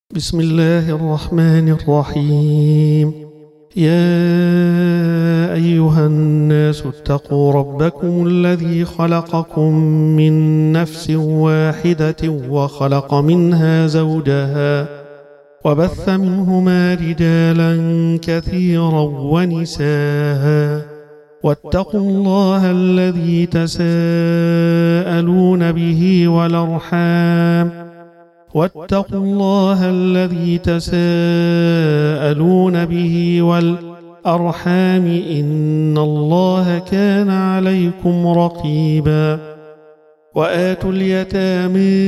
بسم الله الرحمن الرحيم. يا أيها الناس اتقوا ربكم الذي خلقكم من نفس واحدة وخلق منها زوجها وبث منهما رجالا كثيرا ونساء واتقوا الله الذي تساءلون به والأرحام إن الله كان عليكم رقيبا. وآتوا اليتامى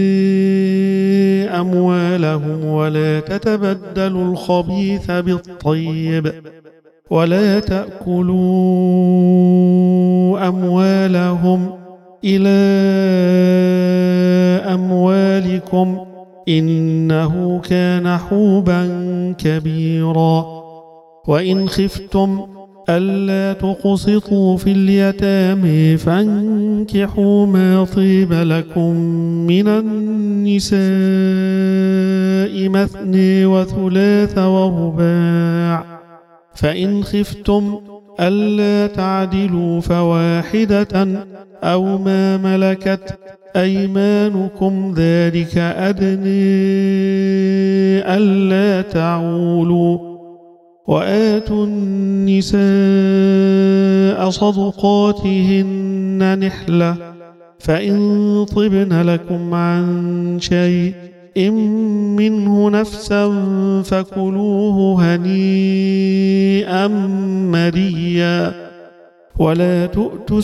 أموالهم ولا تتبدلوا الخبيث بالطيب ولا تأكلوا أموالهم إلى أموالكم إنه كان حوبا كبيرا. وإن خفتم ألا تقسطوا في اليتامى فانكحوا ما طيب لكم من النساء مثني وثلاث ورباع، فإن خفتم ألا تعدلوا فواحدة أو ما ملكت أيمانكم ذلك أدنى ألا تعولوا. وآتوا النساء صدقاتهن نحلة، فإن طبن لكم عن شيء منه نفسا فكلوه هنيئا مريا. ولا تؤتوا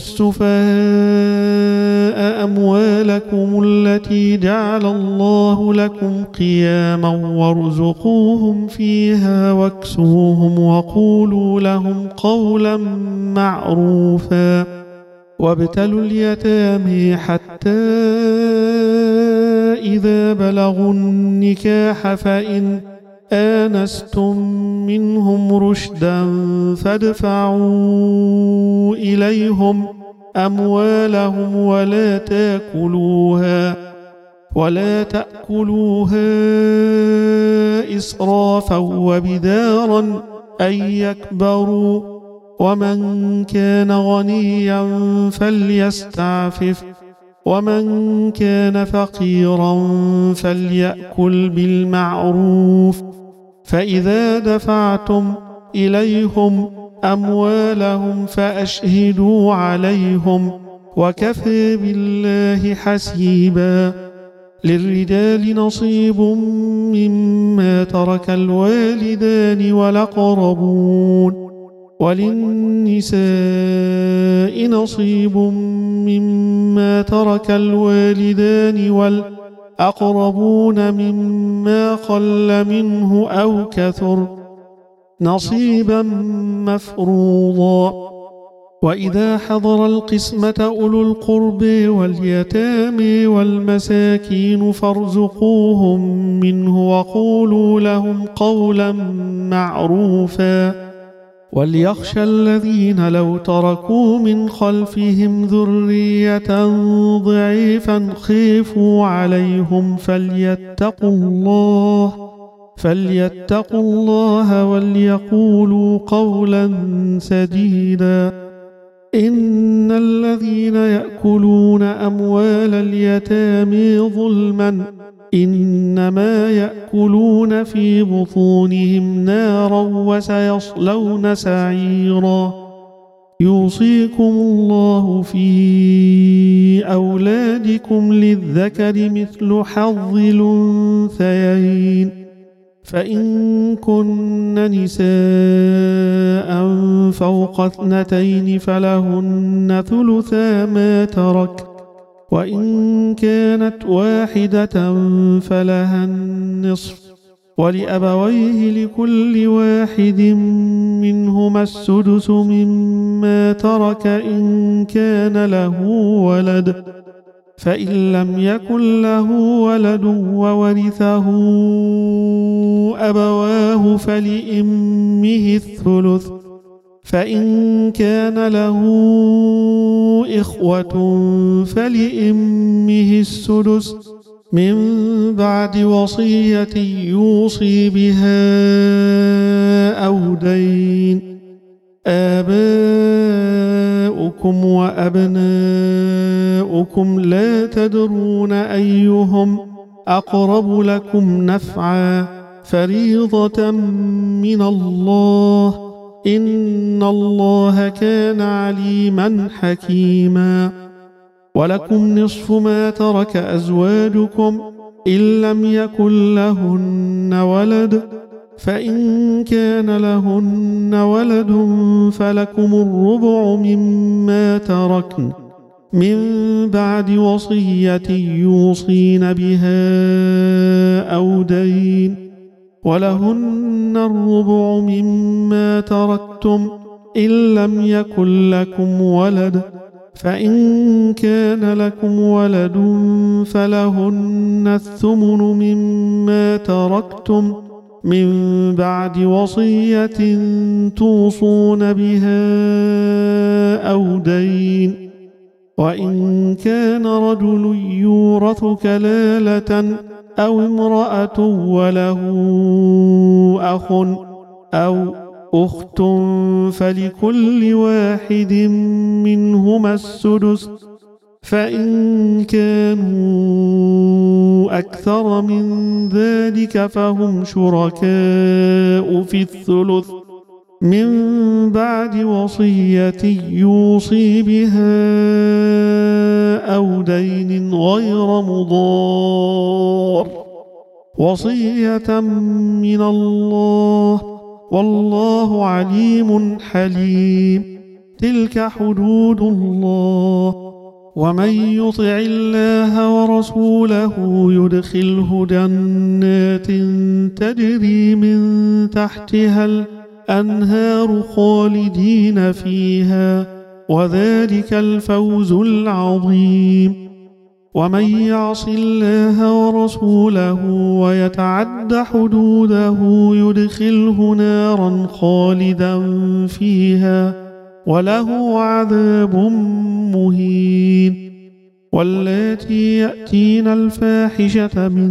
السفهاء أموالكم التي جعل الله لكم قياما وارزقوهم فيها واكسوهم وقولوا لهم قولا معروفا. وابتلوا اليتامى حتى إذا بلغوا النكاح فإن آنستم منهم رشدا فادفعوا إليهم أموالهم ولا تأكلوها إسرافا وبدارا أن يكبروا. ومن كان غنيا فليستعفف ومن كان فقيرا فليأكل بالمعروف. فإذا دفعتم إليهم أموالهم فأشهدوا عليهم وكفى بالله حسيبا. للرجال نصيب مما ترك الوالدان والأقربون وللنساء نصيب مما ترك الوالدان والأقربون مما قل منه أو كثر نصيبا مفروضا. وإذا حضر القسمة أولو القرب واليتامى والمساكين فارزقوهم منه وقولوا لهم قولا معروفا. وليخشى الذين لو تركوا من خلفهم ذرية ضعيفا خافوا عليهم فليتقوا الله وليقولوا قولا سديدا. إن الذين يأكلون أموال اليتامى ظلما إنما يأكلون في بطونهم نارا وسيصلون سعيرا. يوصيكم الله في أولادكم للذكر مثل حظ الأنثيين، فإن كن نساء فوق 2 فلهن ثلثا ما ترك، وإن كانت واحدة فلها النصف، ولأبويه لكل واحد منهما السدس مما ترك إن كان له ولد، فإن لم يكن له ولد وورثه أبواه فلأمه الثلث، فإن كان له إخوة فلأمه السدس من بعد وصية يوصي بها أو دين. آباؤكم وأبناؤكم لا تدرون أيهم أقرب لكم نفعا فريضة من الله إن الله كان عليما حكيما. ولكم نصف ما ترك أزواجكم إن لم يكن لهن ولد، فإن كان لهن ولد فلكم الربع مما تركن من بعد وصية يوصين بها أو دين. ولهن الربع مما تركتم إن لم يكن لكم ولد، فإن كان لكم ولد فلهن الثمن مما تركتم من بعد وصية توصون بها أو دين. وإن كان رجل يورث كلالة أو امرأة وله أخ أو أخت فلكل واحد منهما السدس، فإن كانوا أكثر من ذلك فهم شركاء في الثلث من بعد وصية يوصي بها أو دين غير مضار، وصية من الله والله عليم حليم. تلك حدود الله، ومن يطع الله ورسوله يدخله جنات تجري من تحتها الأنهار خالدين فيها، وذلك الفوز العظيم. ومن يعص الله ورسوله ويتعد حدوده يدخله نارا خالدا فيها وله عذاب مهين. واللاتي يأتين الفاحشة من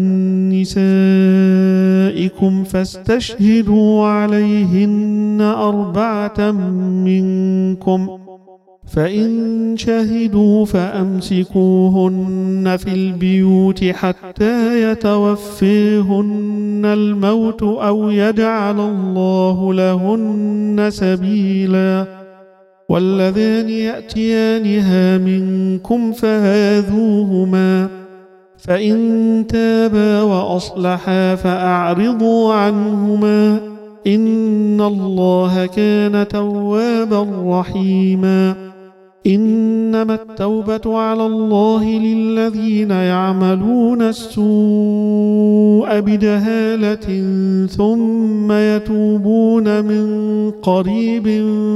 نسائكم فاستشهدوا عليهن 4 منكم، فإن شهدوا فأمسكوهن في البيوت حتى يتوفيهن الموت أو يجعل الله لهن سبيلا. والذان يأتيانها منكم فآذوهما، فإن تابا وأصلحا فأعرضوا عنهما إن الله كان توابا رحيما. إنما التوبة على الله للذين يعملون السوء بجهالة ثم يتوبون من قريب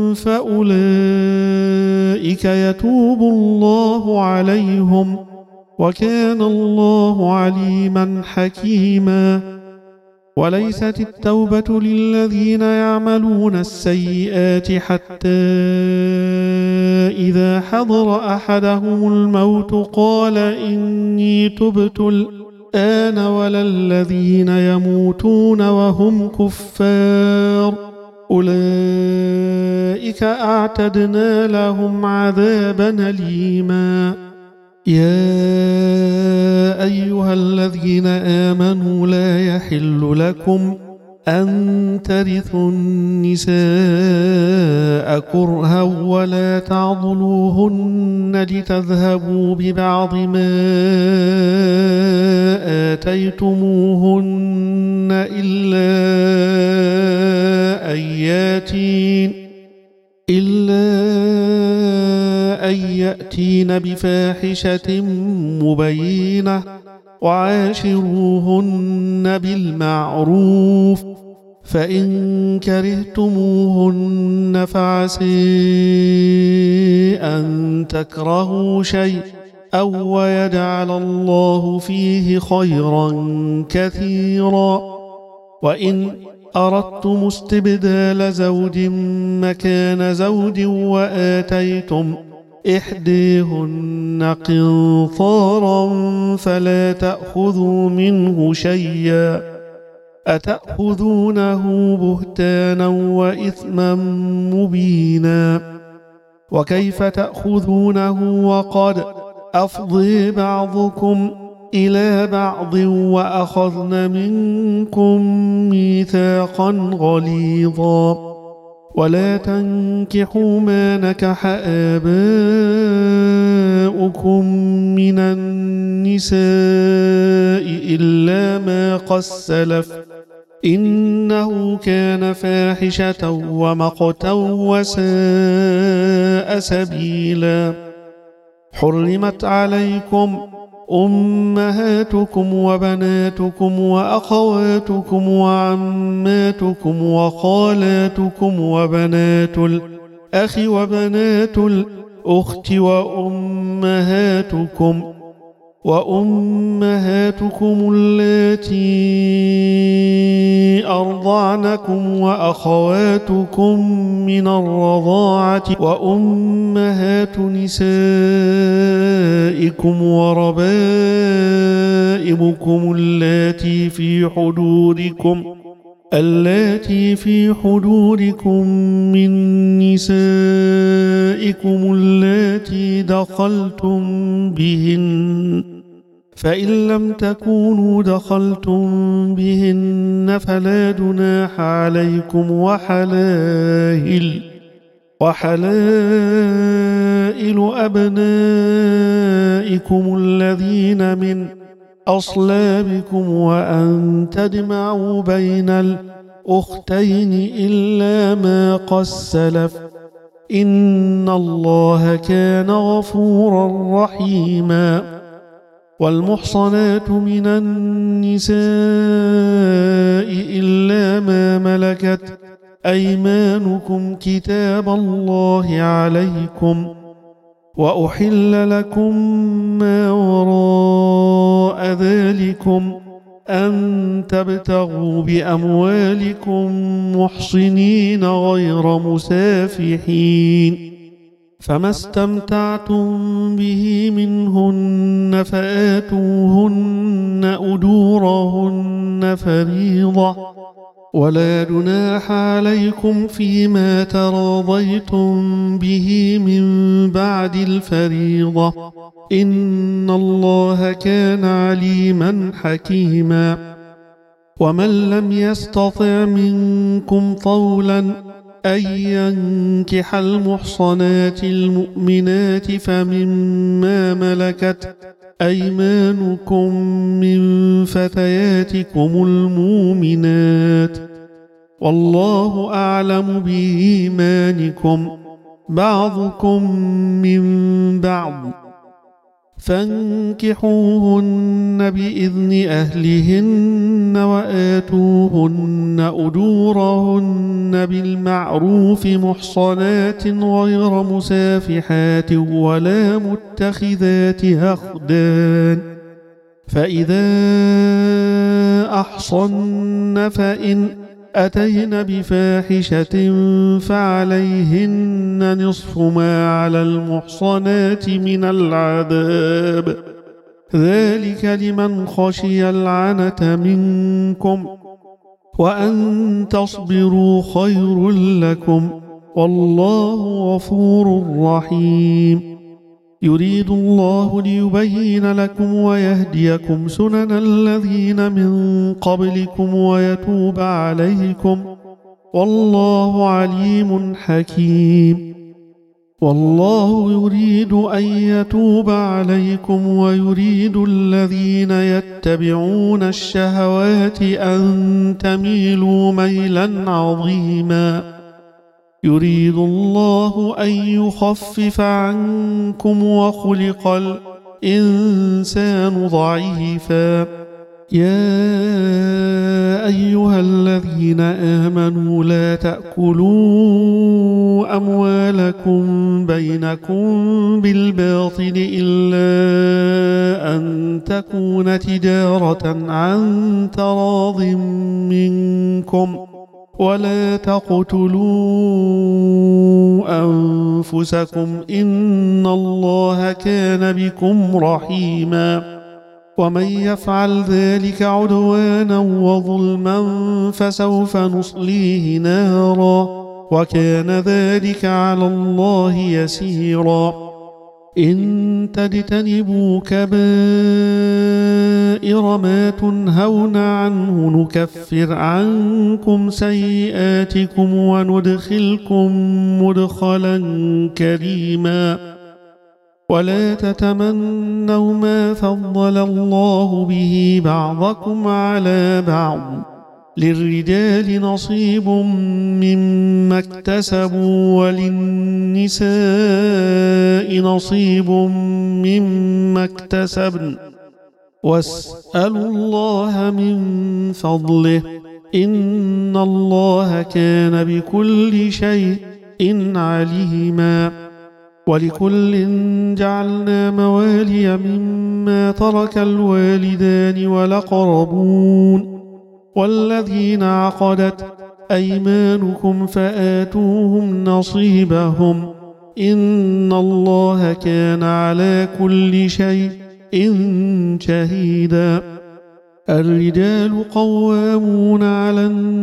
فأولئك يتوب الله عليهم وكان الله عليما حكيما. وليست التوبة للذين يعملون السيئات حتى إذا حضر أحدهم الموت قال إني تبت الآن، ولا الذين يموتون وهم كفار أولئك أعتدنا لهم عذابا أليما. يا أيها الذين آمنوا لا يحل لكم أن ترثوا النساء كرها ولا تعضلوهن لتذهبوا ببعض ما آتيتموهن إلا أن يأتين بفاحشة مبينة وعاشروهن بالمعروف، فإن كرهتموهن فعسى أن تكرهوا شيء أو يجعل الله فيه خيرا كثيرا. وإن أردتم استبدال زوج مكان زوج إحديهن قنطارا فلا تأخذوا منه شيئا أتأخذونه بهتانا وإثما مبينا وكيف تأخذونه وقد أفضي بعضكم إلى بعض وأخذن منكم ميثاقا غليظا ولا تنكحوا ما نكح آباؤكم من النساء إلا ما قد سلف إنه كان فاحشة ومقتا وساء سبيلا حرمت عليكم أمهاتكم وبناتكم وأخواتكم وعماتكم وخالاتكم وبنات الأخ وبنات الأخت وأمهاتكم اللاتي أرضعنكم وأخواتكم من الرضاعة وأمهات نسائكم وربائبكم اللاتي في حدودكم من نسائكم اللاتي دخلتم بهن فإن لم تكونوا دخلتم بهن فلا جناح عليكم وحلائل أبنائكم الذين من أصلابكم وأن تجمعوا بين الأختين إلا ما قد سلف إن الله كان غفورا رحيما والمحصنات من النساء إلا ما ملكت أيمانكم كتاب الله عليكم وأحل لكم ما وراء ذلكم أن تبتغوا بأموالكم محصنين غير مسافحين فما استمتعتم به منهن فآتوهن أجورهن فريضة ولا جناح عليكم فيما تراضيتم به من بعد الفريضة إن الله كان عليما حكيما ومن لم يستطع منكم طولا أن ينكح المحصنات المؤمنات فمما ملكت أيمانكم من فتياتكم المؤمنات والله أعلم بإيمانكم بعضكم من بعض فانكحوهن بإذن أهلهن وآتوهن أجورهن بالمعروف محصنات غير مسافحات ولا متخذات أخدان فإذا أحصن فإن أتين بفاحشة فعليهن نصف ما على المحصنات من العذاب ذلك لمن خشي العنة منكم وأن تصبروا خير لكم والله غفور رحيم يريد الله ليبين لكم ويهديكم سنن الذين من قبلكم ويتوب عليكم والله عليم حكيم والله يريد أن يتوب عليكم ويريد الذين يتبعون الشهوات أن تميلوا ميلا عظيما يريد الله أن يخفف عنكم وخلق الإنسان ضعيفا يا أيها الذين آمنوا لا تأكلوا أموالكم بينكم بالباطل إلا أن تكون تجارة عن تراض منكم ولا تقتلوا أنفسكم إن الله كان بكم رحيما ومن يفعل ذلك عدوانا وظلما فسوف نصليه نارا وكان ذلك على الله يسيرا إن تجتنبوا كبائر ما تنهون عنه نكفر عنكم سيئاتكم وندخلكم مدخلا كريما ولا تتمنوا ما فضل الله به بعضكم على بعض للرجال نصيب مما اكتسبوا وللنساء نصيب مما اكتسبن واسألوا الله من فضله إن الله كان بكل شيء عليما ولكل جعلنا موالي مما ترك الوالدان والأقربون والذين عقدت أيمانكم فآتوهم نصيبهم إن الله كان على كل شيء شهيدا الرجال قوامون على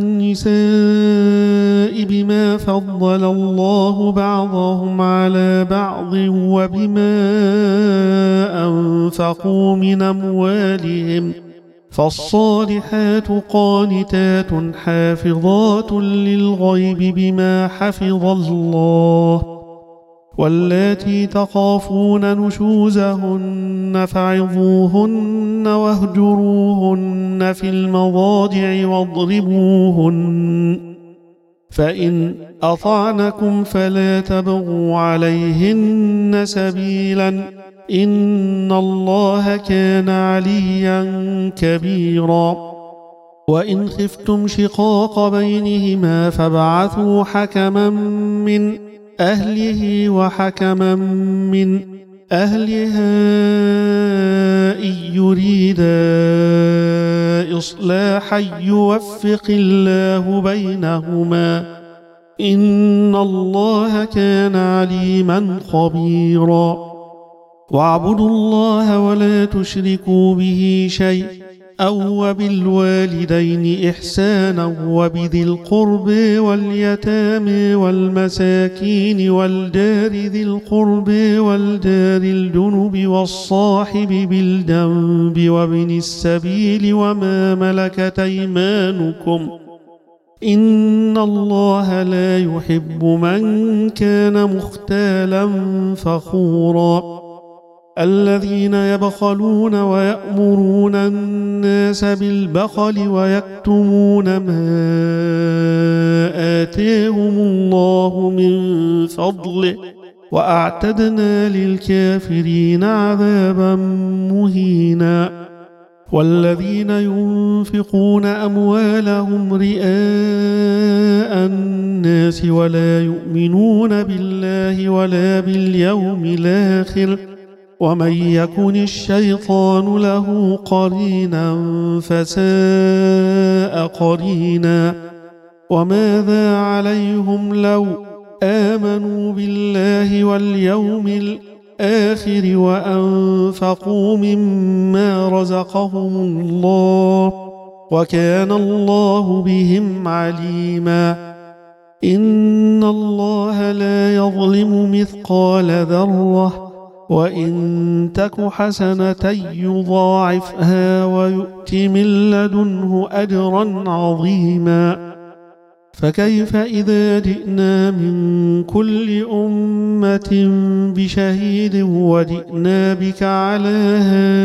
النساء بما فضل الله بعضهم على بعض وبما أنفقوا من أموالهم فالصالحات قانتات حافظات للغيب بما حفظ الله واللاتي تخافون نشوزهن فعظوهن واهجروهن في المضاجع واضربوهن فإن أطعنكم فلا تبغوا عليهن سبيلا إن الله كان عليا كبيرا وإن خفتم شقاق بينهما فابعثوا حكما من أهله وحكما من أهلها إن يريدا إصلاحا يوفق الله بينهما إن الله كان عليما خبيرا واعبدوا الله ولا تشركوا به شيئا وبالوالدين إحسانا وبذي القرب واليتامى والمساكين والجار ذي القرب والجار الجنب والصاحب بالجنب وابن السبيل وما ملكت أيمانكم إن الله لا يحب من كان مختالا فخورا الذين يبخلون ويأمرون الناس بالبخل ويكتمون ما آتاهم الله من فضله وأعتدنا للكافرين عذابا مهينا والذين ينفقون أموالهم رئاء الناس ولا يؤمنون بالله ولا باليوم الآخر ومن يكن الشيطان له قرينا فساء قرينا وماذا عليهم لو آمنوا بالله واليوم الآخر وأنفقوا مما رزقهم الله وكان الله بهم عليما إن الله لا يظلم مثقال ذرة وإن تك حسنة يضاعفها ويؤت من لدنه أجرا عظيما فكيف إذا جئنا من كل أمة بشهيد وجئنا بك على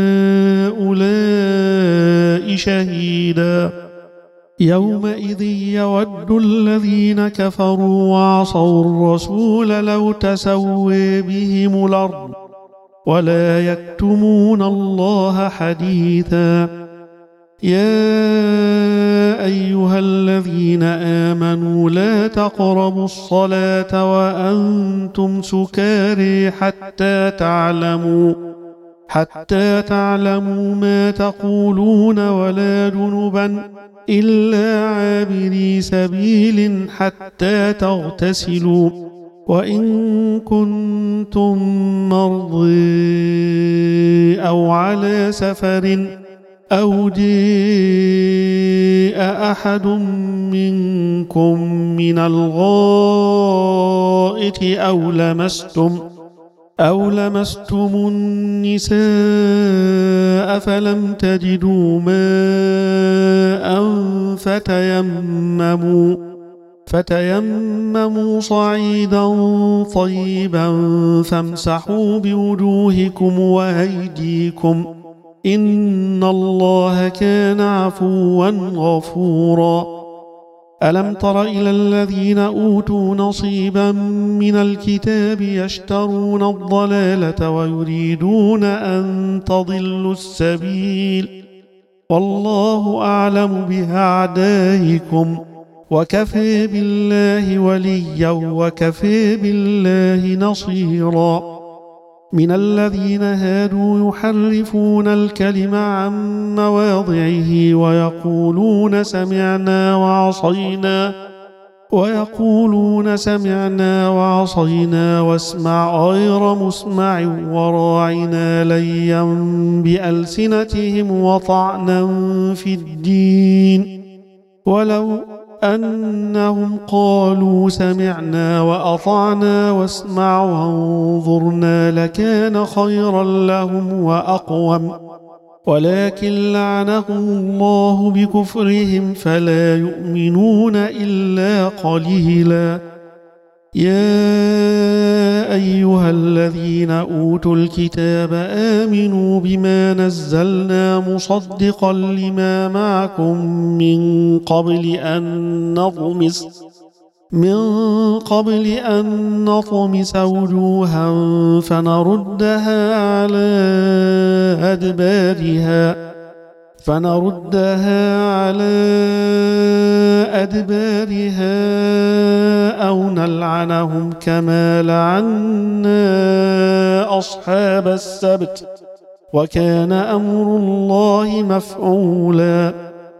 هؤلاء شهيدا يومئذ يود الذين كفروا وعصوا الرسول لو تسوي بهم الأرض ولا يكتمون الله حديثا يا أيها الذين آمنوا لا تقربوا الصلاة وأنتم سكارى حتى تعلموا حتى تعلموا ما تقولون ولا جنبا إلا عابري سبيل حتى تغتسلوا وإن كنتم مرضى أو على سفر أو جاء أحد منكم من الغائط أو لمستم النساء فلم تجدوا ماء فتيمموا صعيدا طيبا فامسحوا بوجوهكم وأيديكم إن الله كان عفوا غفورا. ألم تر إلى الذين أوتوا نصيبا من الكتاب يشترون الضلالة ويريدون أن تضلوا السبيل والله أعلم بأعدائكم وكفى بالله وليا وكفى بالله نصيرا. من الذين هادوا يحرفون الكلم عن مواضعه ويقولون سمعنا وعصينا واسمع غير مسمع وراعنا ليا بألسنتهم وطعنا في الدين ولو أنهم قالوا سمعنا وأطعنا واسمع وانظرنا لكان خيرا لهم وأقوم ولكن لعنهم الله بكفرهم فلا يؤمنون إلا قليلا. يا أيها الذين أوتوا الكتاب آمنوا بما نزلنا مصدقا لما معكم من قبل أن نطمس وجوها فنردها على أدبارها أو نلعنهم كما لعنا أصحاب السبت وكان أمر الله مفعولا.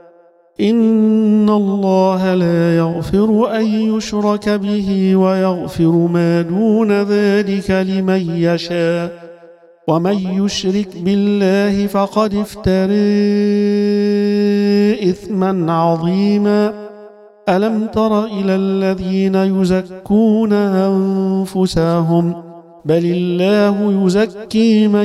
إن الله لا يغفر أن يشرك به ويغفر ما دون ذلك لمن يشاء ومن يشرك بالله فقد افترى إثما عظيما. ألم تر إلى الذين يزكون أنفسهم بل الله يزكي من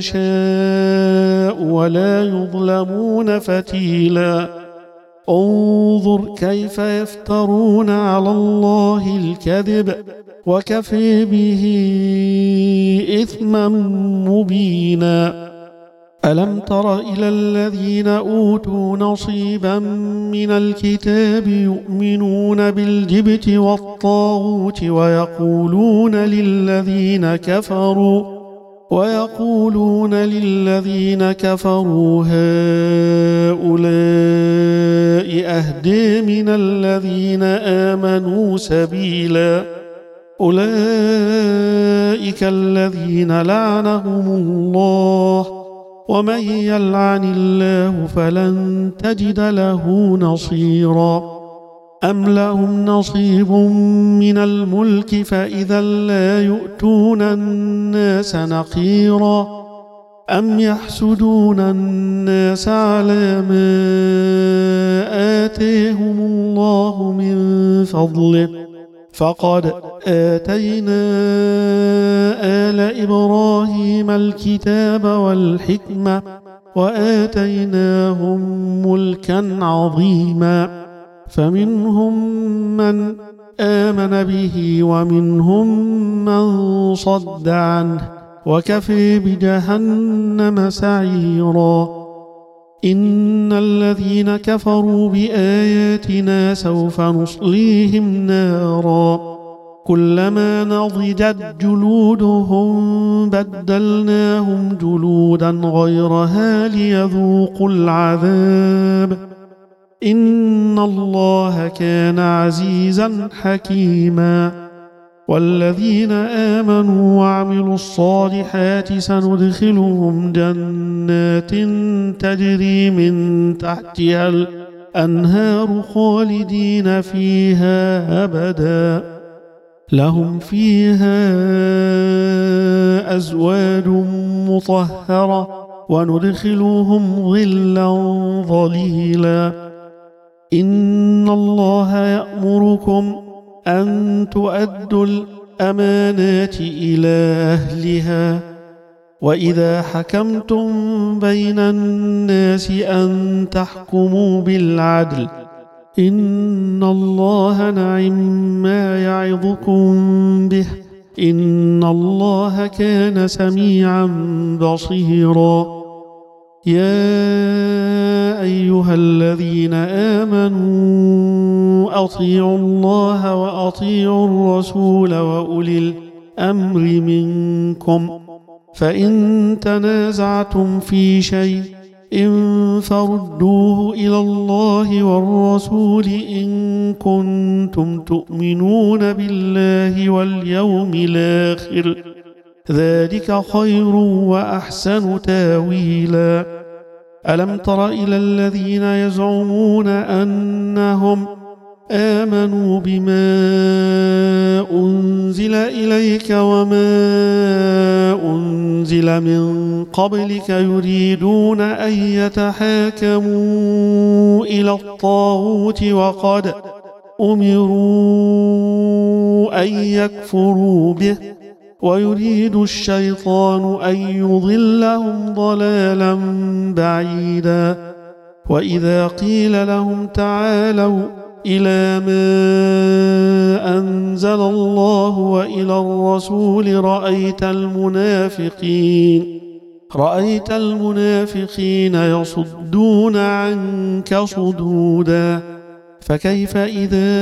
يشاء ولا يظلمون فتيلا. انظر كيف يفترون على الله الكذب وكفى به إثما مبينا. ألم تر إلى الذين أوتوا نصيبا من الكتاب يؤمنون بالجبت والطاغوت ويقولون للذين كفروا هؤلاء أهدى من الذين آمنوا سبيلا. أولئك الذين لعنهم الله ومن يلعن الله فلن تجد له نصيرا. أم لهم نصيب من الملك فإذا لا يؤتون الناس نقيرا أم يحسدون الناس على ما آتيهم الله من فضله فقد آتينا آل إبراهيم الكتاب والحكمة وآتيناهم ملكا عظيما فمنهم من آمن به ومنهم من صد عنه وكفى بجهنم سعيرا. إن الذين كفروا بآياتنا سوف نصليهم نارا كلما نضجت جلودهم بدلناهم جلودا غيرها ليذوقوا العذاب إن الله كان عزيزا حكيما. والذين آمنوا وعملوا الصالحات سندخلهم جنات تجري من تحتها الأنهار خالدين فيها أبدا لهم فيها أزواج مطهرة وندخلهم ظلا ظليلا إن الله يأمركم أن تؤدوا الأمانات إلى أهلها وإذا حكمتم بين الناس أن تحكموا بالعدل إن الله نعم ما يعظكم به إن الله كان سميعا بصيرا يا أيها الذين آمنوا أطيعوا الله وأطيعوا الرسول وأولي الأمر منكم فإن تنازعتم في شيء فردوه إلى الله والرسول إن كنتم تؤمنون بالله واليوم الآخر ذلك خير وأحسن تاويلا ألم تر إلى الذين يزعمون أنهم آمنوا بما أنزل إليك وما أنزل من قبلك يريدون أن يتحاكموا إلى الطاغوت وقد أمروا أن يكفروا به ويريد الشيطان أن يضلهم ضلالا بعيدا وإذا قيل لهم تعالوا إلى ما أنزل الله وإلى الرسول رأيت المنافقين يصدون عنك صدودا فكيف إذا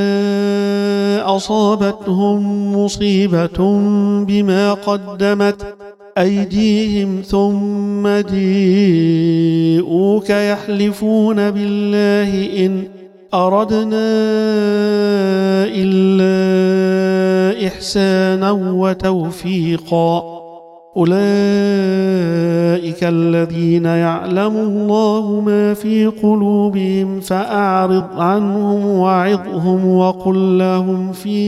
أصابتهم مصيبة بما قدمت أيديهم ثم جاءوك يحلفون بالله إن أردنا إلا إحسانا وتوفيقا أولئك الذين يعلم الله ما في قلوبهم فأعرض عنهم وعظهم وقل لهم في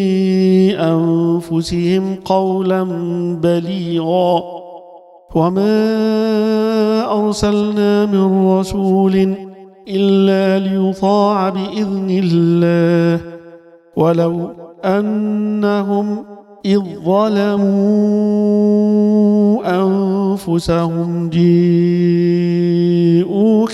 أنفسهم قولا بليغا وما أرسلنا من رسول إلا ليطاع بإذن الله ولو أنهم إذ ظلموا أنفسهم جاءوك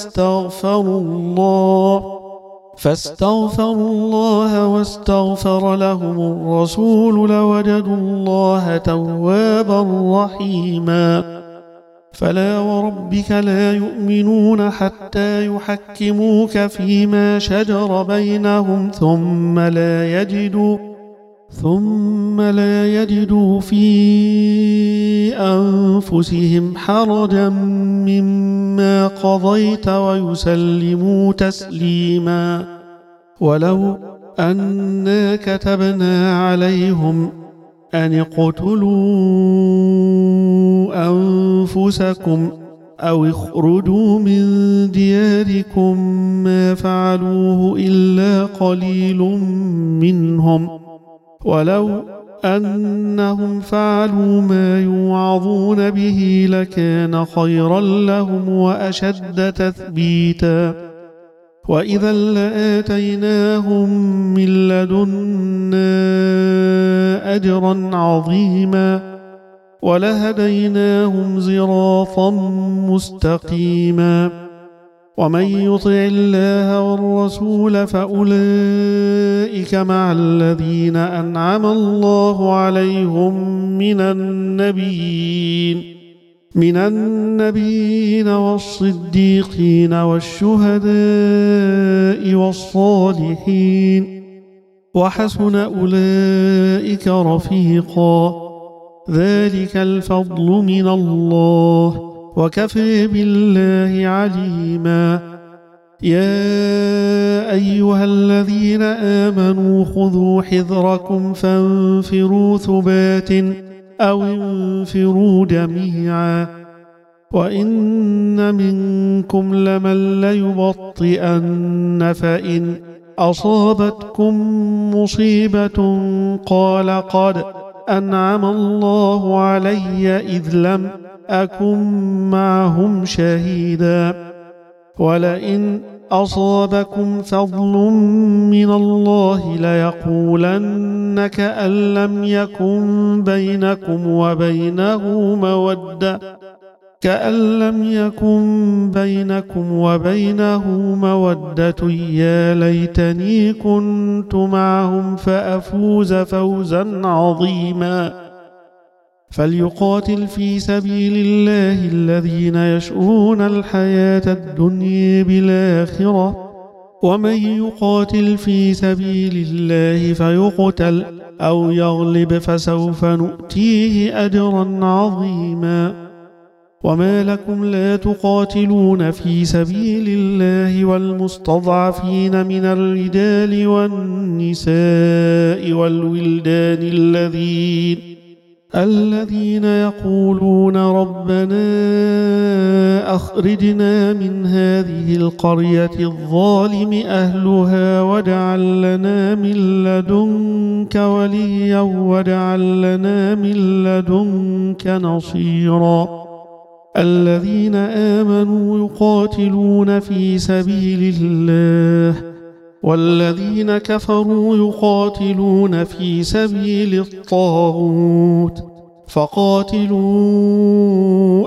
فاستغفروا الله واستغفر لهم الرسول لوجدوا الله توابا رحيما فلا وربك لا يؤمنون حتى يحكموك فيما شجر بينهم ثم لا يجدوا في أنفسهم حرجا مما قضيت ويسلموا تسليما ولو أنا كتبنا عليهم أن اقتلوا أنفسكم أو اخرجوا من دياركم ما فعلوه إلا قليل منهم ولو أنهم فعلوا ما يوعظون به لكان خيرا لهم وأشد تثبيتا وإذا لآتيناهم من لدنا أجرا عظيما ولهديناهم صراطا مستقيما ومن يطع الله والرسول فأولئك مع الذين أنعم الله عليهم من النبيين والصديقين والشهداء والصالحين وحسن أولئك رفيقا ذلك الفضل من وكفى بالله عليما يا يا أيها الذين آمنوا خذوا حذركم فانفروا ثبات أو انفروا جميعا وإن منكم لمن ليبطئن فإن أصابتكم مصيبة قال قد أنعم الله علي إذ لم أكن معهم شهيدا ولئن أصابكم فضل من الله ليقولن كأن لم يكن بينكم وبينه مودة يا ليتني كنت معهم فأفوز فوزا عظيما فليقاتل في سبيل الله الذين يشؤون الحياة الدنيا بالآخرة ومن يقاتل في سبيل الله فيقتل أو يغلب فسوف نؤتيه أجرا عظيما وما لكم لا تقاتلون في سبيل الله والمستضعفين من الرجال والنساء والولدان الذين يقولون ربنا أخرجنا من هذه القرية الظالم أهلها واجعل لنا من لدنك وليا واجعل لنا من لدنك نصيرا الذين آمنوا يقاتلون في سبيل الله والذين كفروا يقاتلون في سبيل الطاغوت فقاتلوا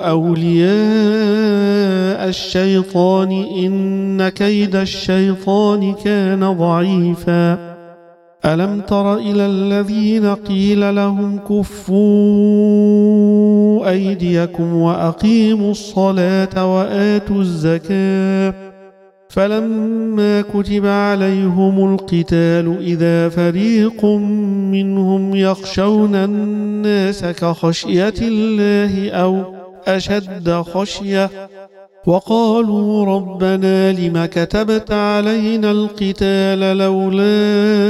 أولياء الشيطان إن كيد الشيطان كان ضعيفا ألم تر إلى الذين قيل لهم كفوا أيديكم وأقيموا الصلاة وآتوا الزكاة فلما كتب عليهم القتال إذا فريق منهم يخشون الناس كخشية الله أو أشد خشية وقالوا ربنا لم كتبت علينا القتال لولا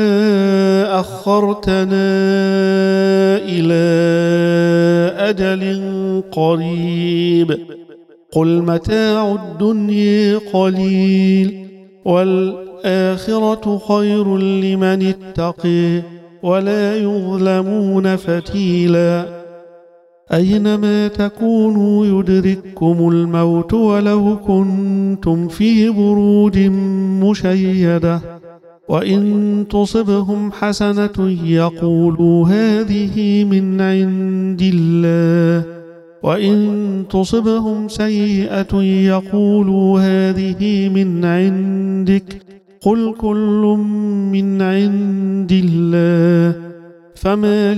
أخرتنا إلى أجل قريب قل متاع الدنيا قليل والآخرة خير لمن اتقي ولا يظلمون فتيلا أينما تكونوا يدرككم الموت ولو كنتم في بروج مشيدة وإن تصبهم حسنة يقولوا هذه من عند الله وإن تصبهم سيئة يقولوا هذه من عندك قل كل من عند الله فما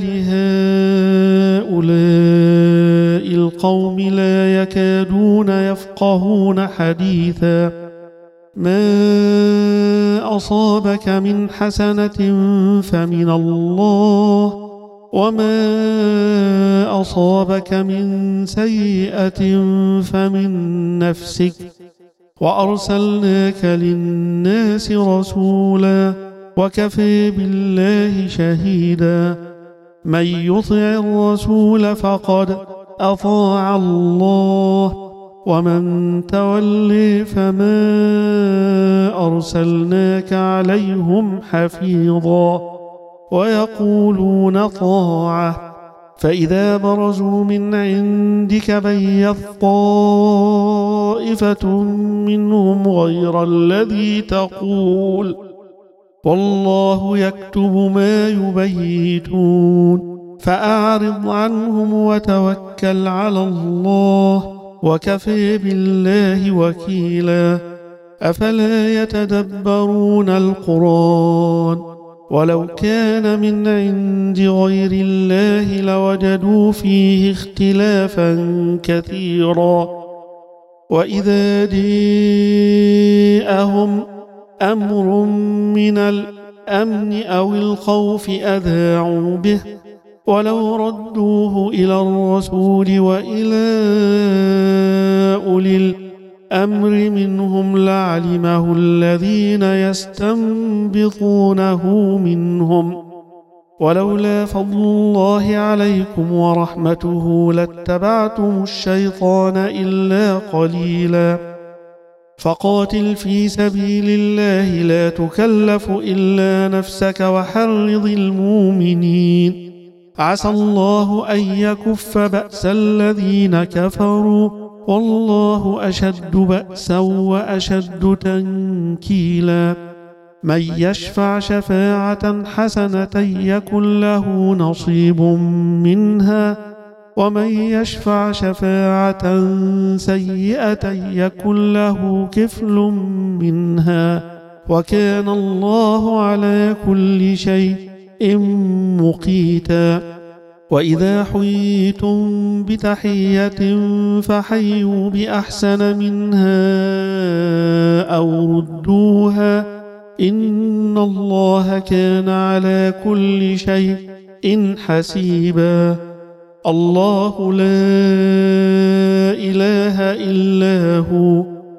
لهؤلاء القوم لا يكادون يفقهون حديثا ما أصابك من حسنة فمن الله وما أصابك من سيئة فمن نفسك وأرسلناك للناس رسولا وكفى بالله شهيدا من يطع الرسول فقد أطاع الله ومن تولي فما أرسلناك عليهم حفيظا ويقولون طاعة فإذا برزوا من عندك بيت طائفة منهم غير الذي تقول والله يكتب ما يبيتون فأعرض عنهم وتوكل على الله وكفى بالله وكيلا أفلا يتدبرون القرآن ولو كان من عند غير الله لوجدوا فيه اختلافا كثيرا وإذا جاءهم أمر من الأمن أو الخوف أذاعوا به ولو ردوه إلى الرسول وإلى أولي الأمر منهم لعلمه الذين يستنبطونه منهم، ولولا فضل الله عليكم ورحمته لاتبعتم الشيطان إلا قليلا. فقاتل في سبيل الله لا تكلف إلا نفسك وحرض المؤمنين، عسى الله أن يكف بأس الذين كفروا، والله أشد بأسا وأشد تنكيلا. من يشفع شفاعة حسنة يكن له نصيب منها، ومن يشفع شفاعة سيئة يكن له كفل منها، وكان الله على كل شيء مقيتا. وإذا حييتم بتحية فحيوا بأحسن منها أو ردوها، إن الله كان على كل شيء حسيبا. الله لا إله إلا هو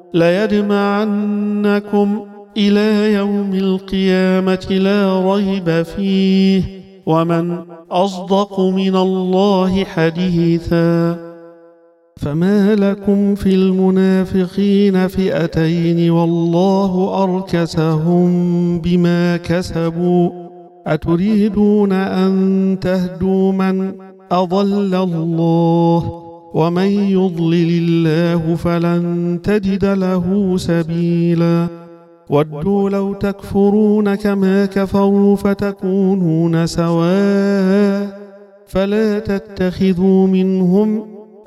ليجمعنكم إلى يوم القيامة لا ريب فيه، ومن أصدق من الله حديثا. فما لكم في المنافقين فئتين والله أركسهم بما كسبوا، أتريدون أن تهدوا من أضل الله، ومن يضلل الله فلن تجد له سبيلا. ودوا لو تكفرون كما كفروا فتكونون سواء، فلا تتخذوا منهم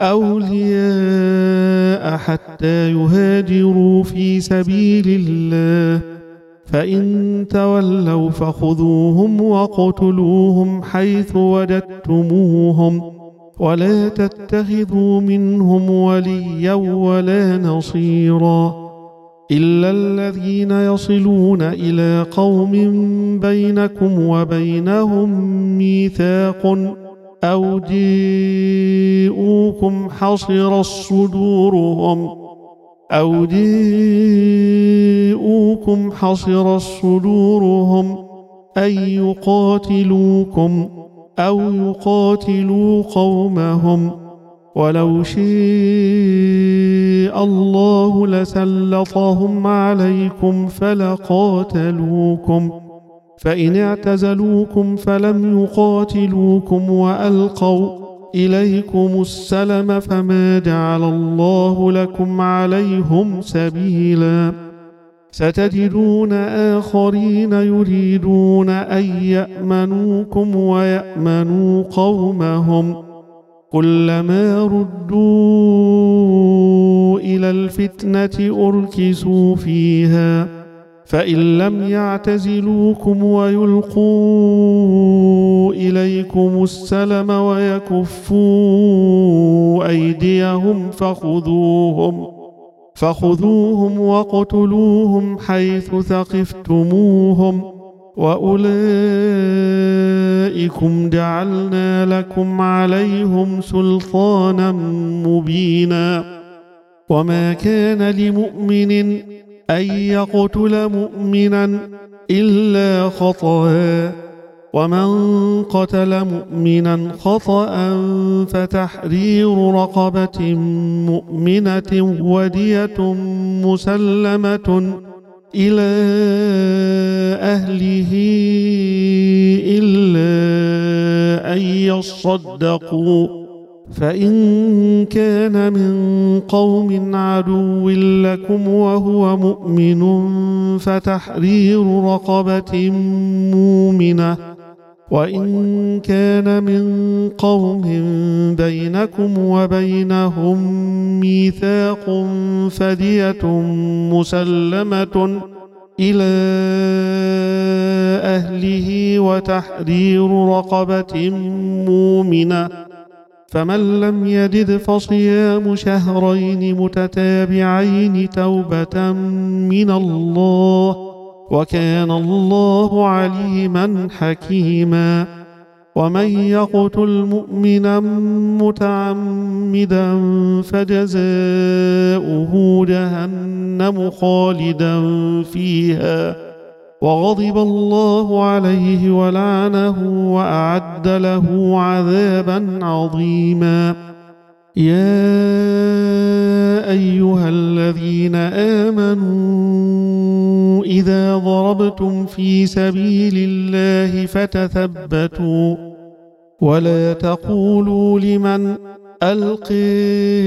أولياء حتى يهاجروا في سبيل الله، فإن تولوا فخذوهم وقتلوهم حيث وجدتموهم، ولا تتخذوا منهم وليا ولا نصيرا، إلا الذين يصلون إلى قوم بينكم وبينهم ميثاق أو جاءوكم حصر صدورهم أن يقاتلوكم أو يقاتلوا قومهم، ولو شاء الله لسلطهم عليكم فلقاتلوكم، فإن اعتزلوكم فلم يقاتلوكم وألقوا إليكم السلم فما جعل الله لكم عليهم سبيلا. ستجدون آخرين يريدون أن يأمنوكم ويأمنوا قومهم، كلما ردوا إلى الفتنة أركسوا فيها، فإن لم يعتزلوكم ويلقوا إليكم السلم ويكفوا أيديهم فخذوهم وقتلوهم حيث ثقفتموهم، وأولئكم جعلنا لكم عليهم سلطانا مبينا. وما كان لمؤمن أن يقتل مؤمنا إلا خطأ، ومن قتل مؤمنا خطأ فتحرير رقبة مؤمنة ودية مسلمة إلى أهله إلا أن يصدقوا، فإن كان من قوم عدو لكم وهو مؤمن فتحرير رقبة مؤمنة، وإن كان من قوم بينكم وبينهم ميثاق فدية مسلمة إلى أهله وتحرير رقبة مؤمنة، فمن لم يجد فصيام شهرين متتابعين توبة من الله، وكان الله عليما حكيما. ومن يقتل مؤمنا متعمدا فجزاؤه جهنم خالدا فيها وغضب الله عليه ولعنه وأعد له عذابا عظيما. يا أيها الذين آمنوا إذا ضربتم في سبيل الله فتثبتوا ولا تقولوا لمن ألقي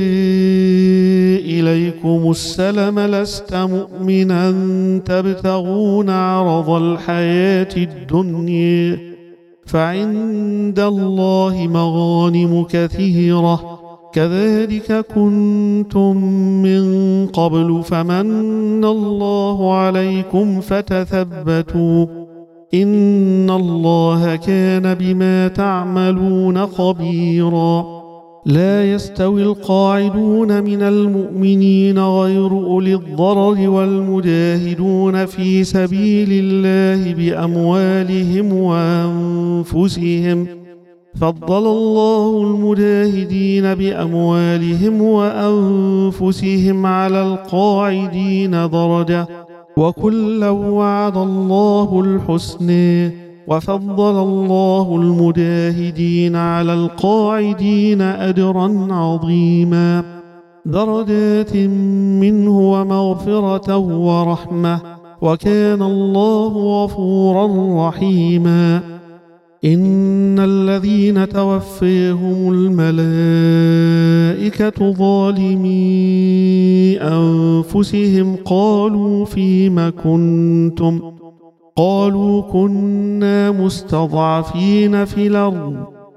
إليكم السلم لست مؤمنا تبتغون عرض الحياة الدنيا فعند الله مغانم كثيرة كذلك كنتم من قبل فمن الله عليكم فتثبتوا إن الله كان بما تعملون خبيرا. لا يستوي القاعدون من المؤمنين غير أولي الضرر والمجاهدون في سبيل الله بأموالهم وأنفسهم فضل الله المجاهدين بأموالهم وأنفسهم على القاعدين درجة وكلا وعد الله الحسنى وفضل الله المجاهدين على القاعدين أجرا عظيما درجات منه ومغفرة ورحمة وكان الله غفورا رحيما. إن الذين توفيهم الملائكة ظالمي أنفسهم قالوا فيم كنتم قالوا كنا مستضعفين في الأرض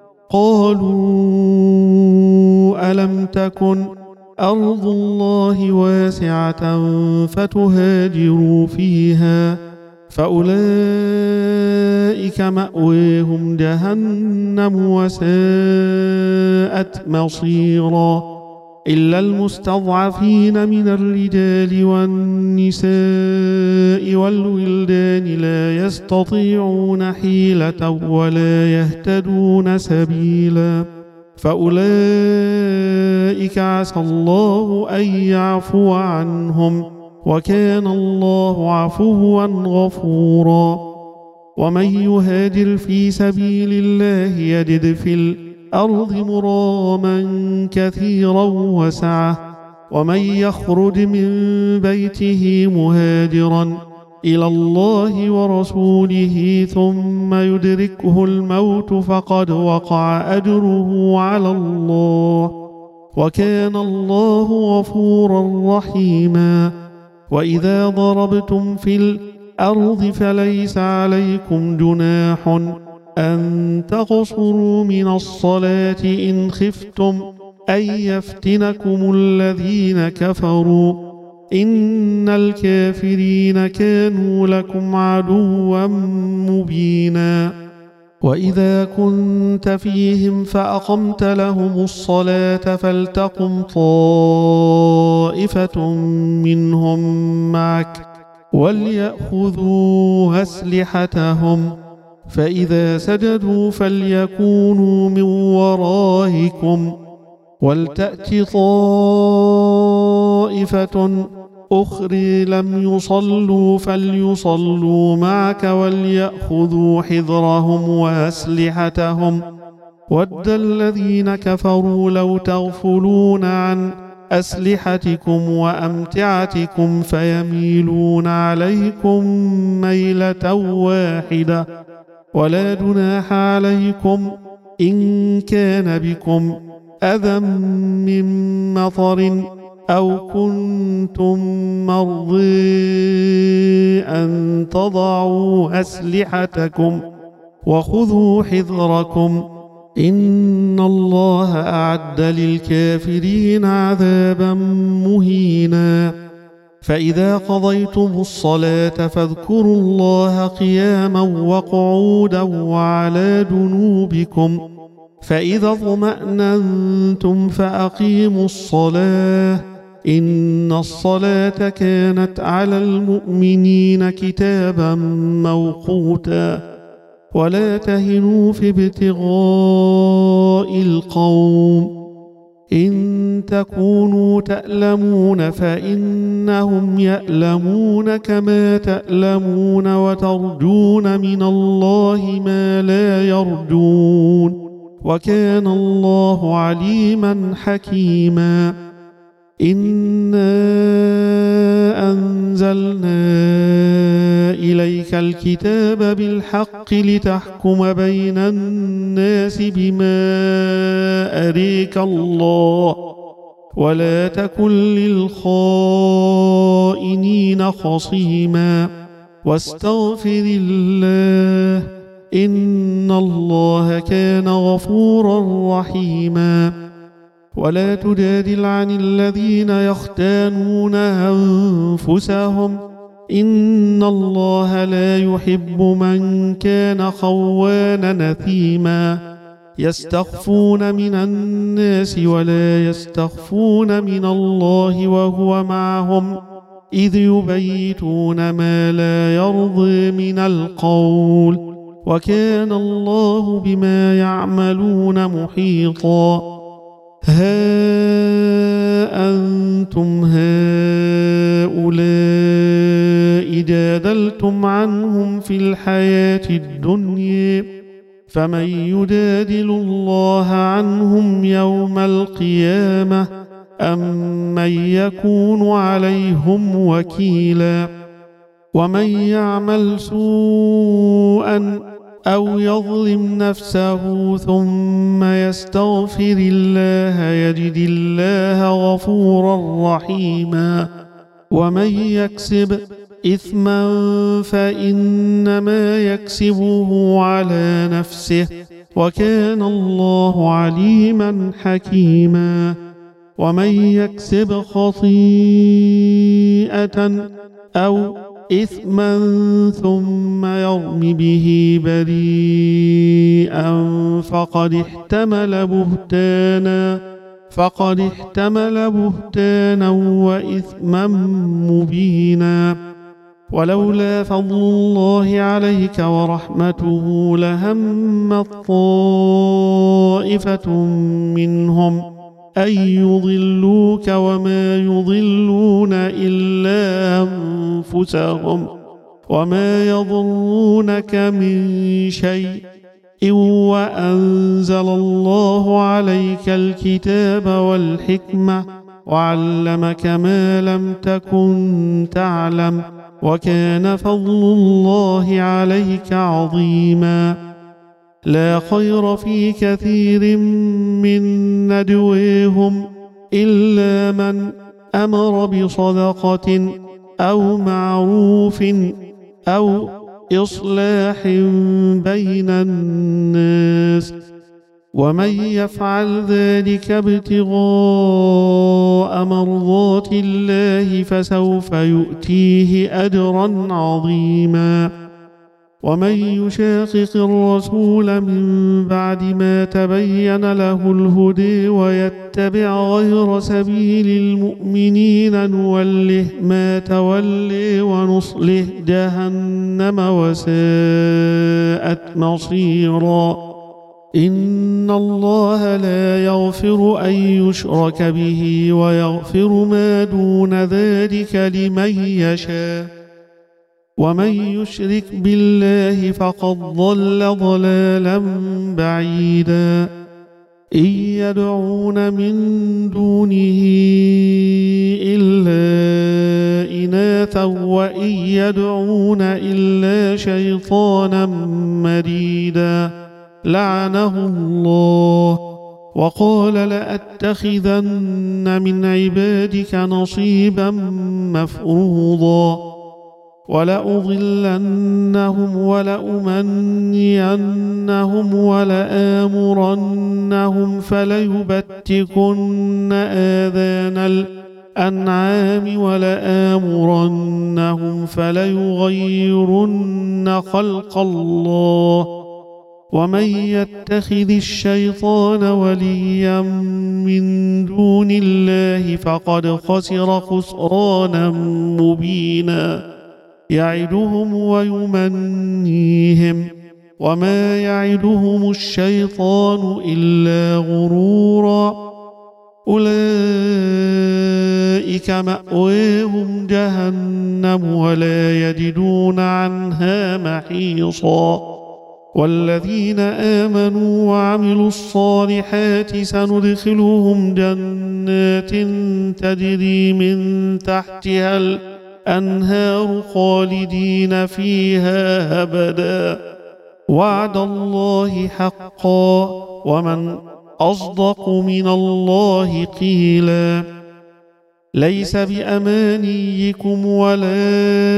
قالوا ألم تكن أرض الله واسعة فتهاجروا فيها فأولئك مأويهم جهنم وساءت مصيرا إلا المستضعفين من الرجال والنساء والولدان لا يستطيعون حيلة ولا يهتدون سبيلا فأولئك عسى الله أن يعفو عنهم وكان الله عفوا غفورا. ومن يهاجر في سبيل الله يجد في الأرض مراغما كثيرا وسعة ومن يخرج من بيته مهاجرا إلى الله ورسوله ثم يدركه الموت فقد وقع أجره على الله وكان الله غفورا رحيما. وإذا ضربتم في الأرض فليس عليكم جناح أن تقصروا من الصلاة إن خفتم أن يفتنكم الذين كفروا إن الكافرين كانوا لكم عدوا مبينا. وإذا كنت فيهم فأقمت لهم الصلاة فلتقم طائفة منهم معك وليأخذوا أسلحتهم فإذا سجدوا فليكونوا من ورائكم ولتأت طائفة أخرى لم يصلوا فليصلوا معك وليأخذوا حذرهم وأسلحتهم ود الذين كفروا لو تغفلون عن أسلحتكم وأمتعتكم فيميلون عليكم ميلة واحدة ولا جناح عليكم إن كان بكم أذى من مطر أو كنتم مرضى أن تضعوا أسلحتكم وخذوا حذركم إن الله أعد للكافرين عذابا مهينا. فإذا قضيتم الصلاة فاذكروا الله قياما وقعودا وعلى جنوبكم فإذا اطمأننتم فأقيموا الصلاة إن الصلاة كانت على المؤمنين كتابا موقوتا. ولا تهنوا في ابتغاء القوم إن تكونوا تألمون فإنهم يألمون كما تألمون وترجون من الله ما لا يرجون وكان الله عليما حكيما إنا أنزلنا إليك الكتاب بالحق لتحكم بين الناس بما أريك الله ولا تكن للخائنين خصيما واستغفر الله إن الله كان غفورا رحيما ولا تجادل عن الذين يختانون أنفسهم إن الله لا يحب من كان خوانا نثيما يستخفون من الناس ولا يستخفون من الله وهو معهم إذ يبيتون ما لا يرضي من القول وكان الله بما يعملون محيطا ها أنتم هؤلاء جادلتم عنهم في الحياة الدنيا فمن يجادل الله عنهم يوم القيامة أم من يكون عليهم وكيلا ومن يعمل سوءا أو يظلم نفسه ثم يستغفر الله يجد الله غفورا رحيما ومن يكسب إثما فإنما يكسبه على نفسه وكان الله عليما حكيما ومن يكسب خطيئة أو إثما ثم يرم به بريئا فقد احتمل بهتانا وإثما مبينا ولولا فضل الله عليك ورحمته لهمت طائفة منهم أن يضلوك وما يضلون إلا أنفسهم وما يضرونك من شيء وأنزل الله عليك الكتاب والحكمة وعلمك ما لم تكن تعلم وكان فضل الله عليك عظيما لا خير في كثير من نجواهم إلا من أمر بصدقة أو معروف أو إصلاح بين الناس ومن يفعل ذلك ابتغاء مرضات الله فسوف يؤتيه أجرا عظيما ومن يشاقق الرسول من بعد ما تبين له الهدى ويتبع غير سبيل المؤمنين نوله ما تولي ونصله جهنم وساءت مصيرا إن الله لا يغفر أن يشرك به ويغفر ما دون ذلك لمن يشاء ومن يشرك بالله فقد ضل ضلالا بعيدا إن يدعون من دونه إلا إناثا وإن يدعون إلا شيطانا مريدا لعنه الله وقال لأتخذن من عبادك نصيبا مفروضا ولأضلنهم ولأمنينهم ولآمرنهم فليبتكن آذان الأنعام ولآمرنهم فليغيرن خلق الله ومن يتخذ الشيطان وليا من دون الله فقد خسر خسرانا مبينا يعدهم ويمنيهم وما يعدهم الشيطان إلا غرورا أولئك مأواهم جهنم ولا يجدون عنها محيصا والذين آمنوا وعملوا الصالحات سندخلهم جنات تجري من تحتها الأنهار خالدين فيها أبدا وعد الله حقا ومن أصدق من الله قيلا ليس بأمانيكم ولا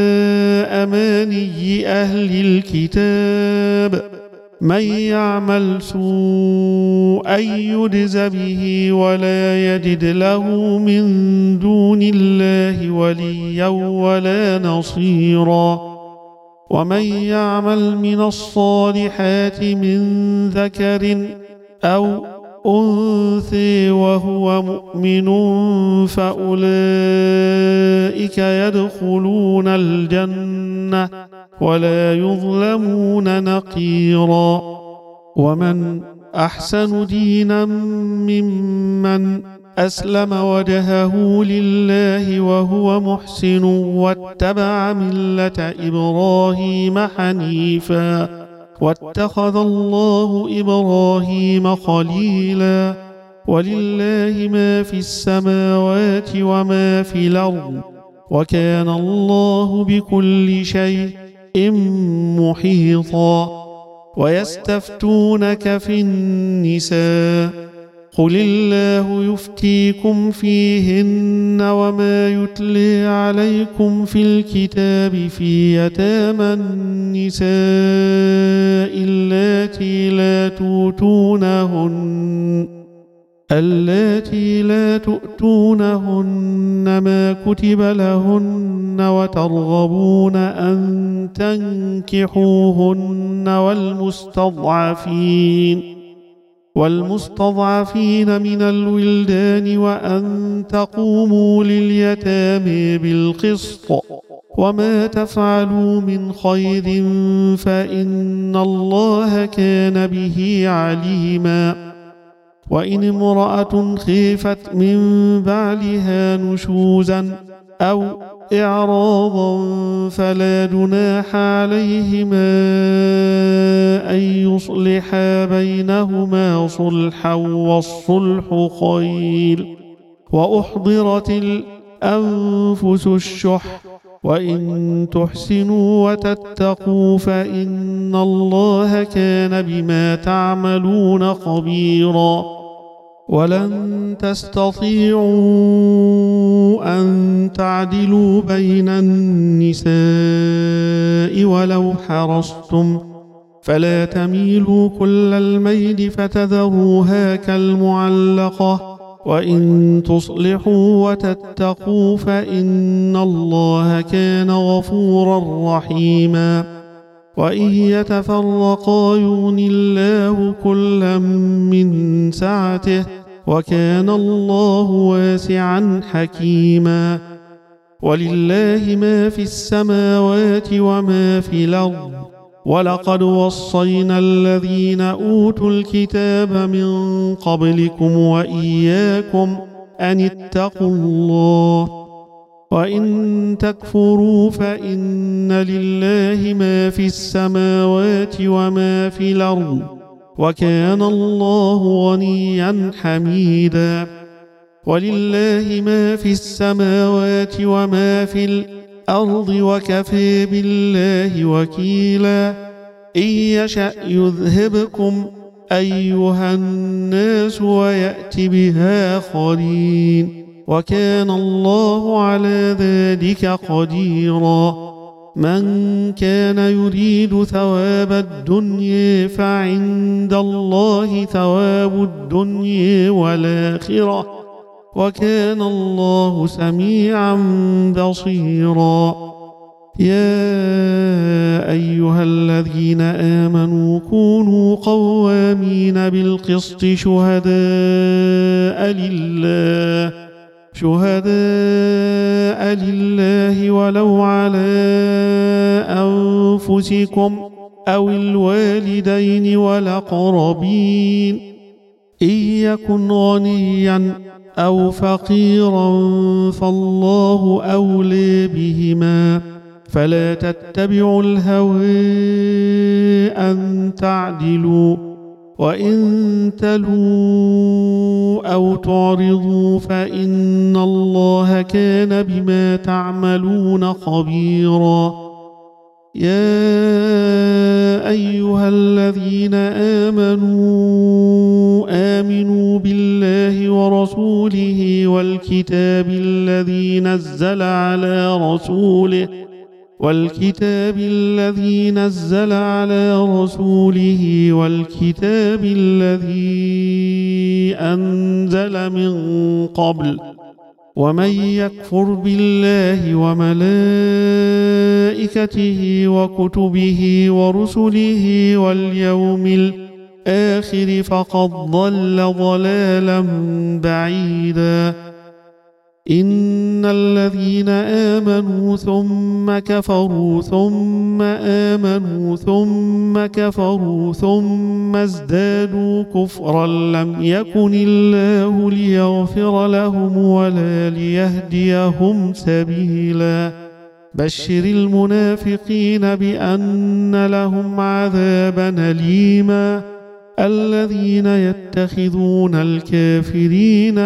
أماني أهل الكتاب من يعمل سوءا يجز به ولا يجد له من دون الله وليا ولا نصيرا ومن يعمل من الصالحات من ذكر أو أنثى وهو مؤمن فأولئك يدخلون الجنة ولا يظلمون نقيرا ومن أحسن دينا ممن أسلم وجهه لله وهو محسن واتبع ملة إبراهيم حنيفا واتخذ الله إبراهيم خليلا ولله ما في السماوات وما في الأرض وكان الله بكل شيء محيطا ويستفتونك في النساء قل الله يفتيكم فيهن وما يتلي عليكم في الكتاب في يتامى النساء اللاتي لا تؤتونهن ما كتب لهن وترغبون أن تنكحوهن والمستضعفين من الولدان وأن تقوموا لليتامى بالقسط وما تفعلوا من خير فإن الله كان به عليما وإن امرأة خيفت من بعلها نشوزا أو إعراضا فلا جناح عليهما أن يصلحا بينهما صلحا والصلح خير وأحضرت الأنفس الشح وإن تحسنوا وتتقوا فإن الله كان بما تعملون خبيرا ولن تستطيعوا أن تعدلوا بين النساء ولو حرصتم فلا تميلوا كل الميل فتذروها كالمعلقة وإن تصلحوا وتتقوا فإن الله كان غفورا رحيما وإن يتفرقا يغن الله كلا من سعته وكان الله واسعا حكيما ولله ما في السماوات وما في الأرض ولقد وصينا الذين أوتوا الكتاب من قبلكم وإياكم أن اتقوا الله وإن تكفروا فإن لله ما في السماوات وما في الأرض وكان الله غنيا حميدا ولله ما في السماوات وما في الأرض وكفى بالله وكيلا إن يشأ يذهبكم أيها الناس ويأت بآخرين وكان الله على ذلك قديرا من كان يريد ثواب الدنيا فعند الله ثواب الدنيا والآخرة وكان الله سميعا بصيرا يا أيها الذين آمنوا كونوا قوامين بالقسط شهداء لله ولو على أنفسكم أو الوالدين والأقربين إن يكن غنيا أو فقيرا فالله أولى بهما فلا تتبعوا الهوى أن تعدلوا وإن تلوا أو تعرضوا فإن الله كان بما تعملون خبيرا يا أيها الذين آمنوا بالله ورسوله والكتاب الذي نزل على رسوله والكتاب الذي أنزل من قبل ومن يكفر بالله وملائكته وكتبه ورسله واليوم الآخر فقد ضل ضلالا بعيدا إن الذين آمنوا ثم كفروا ثم آمنوا ثم كفروا ثم ازدادوا كفرا لم يكن الله ليغفر لهم ولا ليهديهم سبيلا بشر المنافقين بأن لهم عذابا أليما الذين يتخذون الكافرين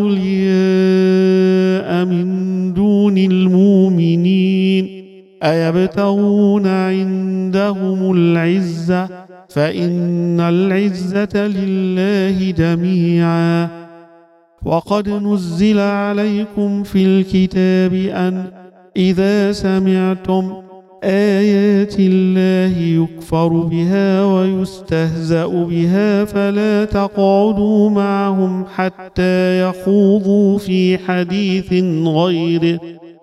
أولياء من دون المؤمنين أيبتغون عندهم العزة فإن العزة لله جميعا وقد نزل عليكم في الكتاب أن إذا سمعتم آيات الله يكفر بها ويستهزأ بها فلا تقعدوا معهم حتى يخوضوا في حديث غيره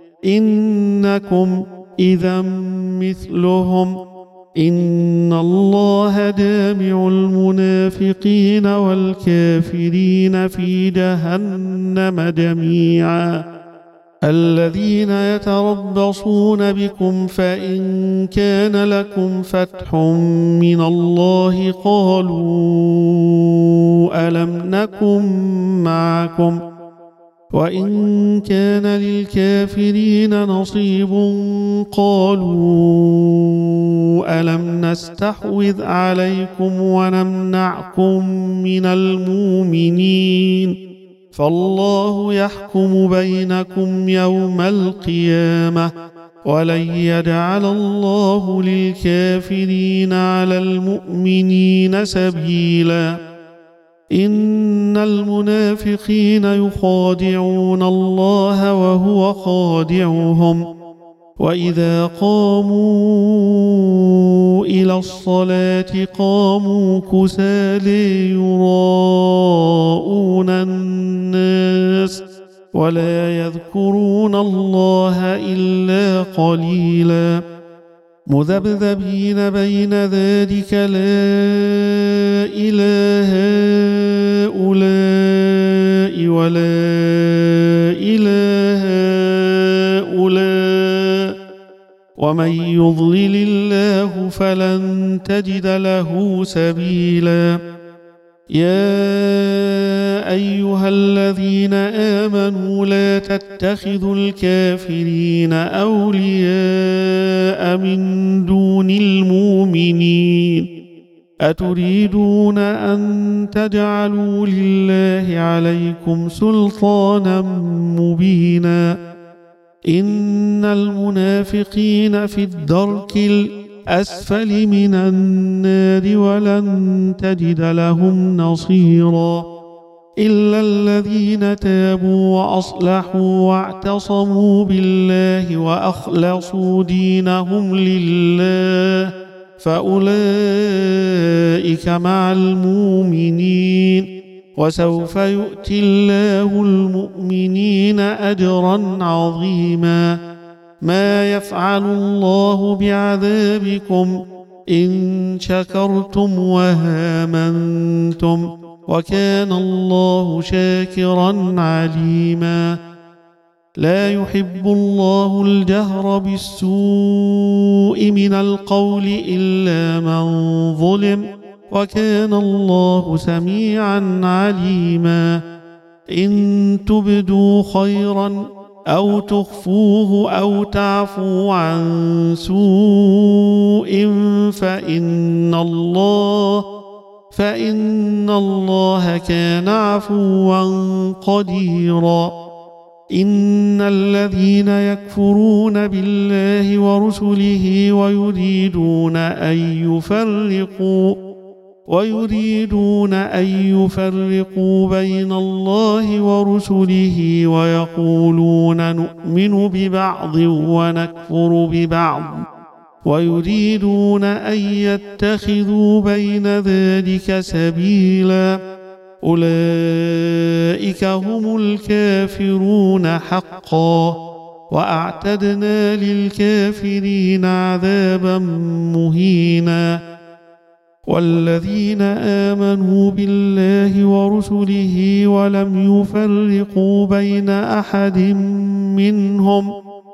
إنكم إذا مثلهم إن الله جامع المنافقين والكافرين في جهنم جميعا الذين يتربصون بكم فإن كان لكم فتح من الله قالوا ألم نكن معكم وإن كان للكافرين نصيب قالوا ألم نستحوذ عليكم ونمنعكم من المؤمنين فالله يحكم بينكم يوم القيامة ولن يجعل الله للكافرين على المؤمنين سبيلا إن المنافقين يخادعون الله وهو خادعهم وإذا قاموا إلى الصلاة قاموا كسالى يراءون الناس ولا يذكرون الله إلا قليلا مذبذبين بين ذلك لا إله هؤلاء ولا إله هؤلاء ومن يضلل الله فلن تجد له سبيلا يا أيها الذين آمنوا لا تتخذوا الكافرين أولياء من دون المؤمنين أتريدون أن تجعلوا لله عليكم سلطانا مبينا إن المنافقين في الدرك الأسفل من النار ولن تجد لهم نصيرا إلا الذين تابوا وأصلحوا واعتصموا بالله وأخلصوا دينهم لله فأولئك مع المؤمنين وسوف يؤتي الله المؤمنين أجرا عظيما ما يفعل الله بعذابكم إن شكرتم وآمنتم وكان الله شاكرا عليما لا يحب الله الجهر بالسوء من القول إلا من ظلم وكان الله سميعا عليما إن تبدوا خيرا أو تخفوه أو تعفوا عن سوء فإن الله كان عفوا قديرا إن الذين يكفرون بالله ورسله ويريدون أن يفرقوا بين الله ورسله ويقولون نؤمن ببعض ونكفر ببعض ويريدون أن يتخذوا بين ذلك سبيلا أولئك هم الكافرون حقا وأعتدنا للكافرين عذابا مهينا والذين آمنوا بالله ورسله ولم يفرقوا بين أحد منهم